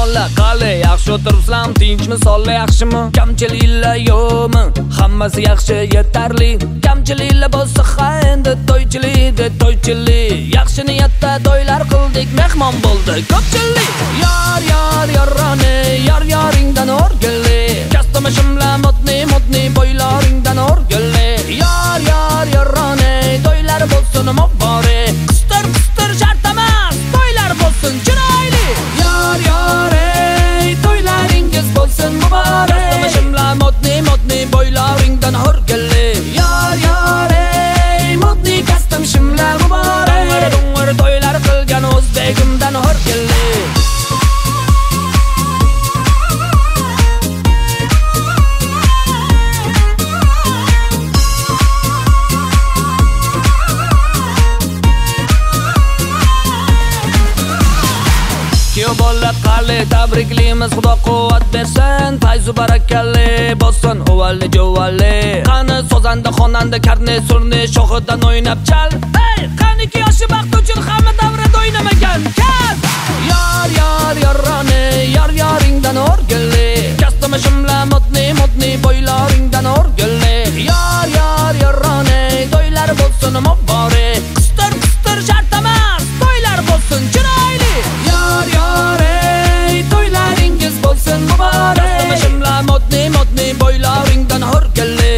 bola qale yaxshi o'tiribsizlar, tinchmi, sonli yaxshimi? Kamchiliklar yo'qmi? Hammasi yaxshi, yetarli. Kamchiliklar bo'lsa endi to'ychilik. Yaxshi niyatda to'ylar qildik, mehmon bo'ldi ko'pchilik. Yorrani, yoringdan o'rgilli. Kastamashimlar modni bo'ylaringdan o'rgilli. Yorrani, to'ylar bo'lsin muborak. Qistir shart emas, to'ylar bo'lsin chiroyli. Ey, to'ylaringiz bo'lsin muborak. Kastamashimlar modni bo'ylaringdan o'rgilli. Ey, modni kastamashimlar muborak. Dung'ir to'ylar qilgan o'zbegimdan o'rgilli. Bola qali tabriklaymiz, Xudo quvvat bersin, fayzu barakalli bo'lsin o'valli jo'valli. Qani sozanda xonanda karne surni shohidan o'ynab chal. Hey, qaniki yoshi baxt uchun hamma davrada o'ynamagan kal. Yorrani, yoringdan o'rgilli. Kastamashimlar modni bo'ylaringdan o'rgilli. Yorrani, to'ylar bo'lsin muborak. Qistir shart emas, to'ylar bo'lsin chiroyli. Ey, to'ylaringiz bo'lsin muborak. Kastamashimlar modni bo'ylaringdan o'rgilli.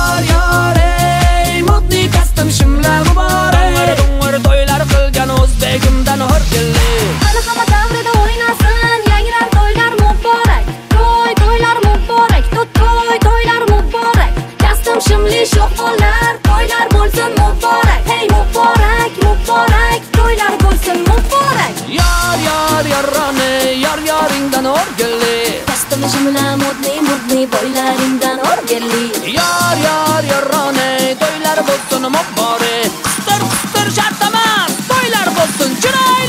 Ey, modni kastamashimlar muborak. Dung'ir to'ylar qilgan o'zbegimdan o'rgilli. Qani hamma davrida o'ynasin, yangilar to'ylar muborak. To'ylar muborak, to'ylar muborak. Kastam shimli sho'xonlar, to'ylar bo'lsin muborak. Hey, muborak, to'ylar bo'lsin muborak. Yorrani, yoringdan o'rgilli. Kastamashimlar modni bo'ylaringdan o'rgilli. Yorrani, to'ylar bo'lsin muborak. Qistir shart emas, to'ylar bo'lsin chiroyli.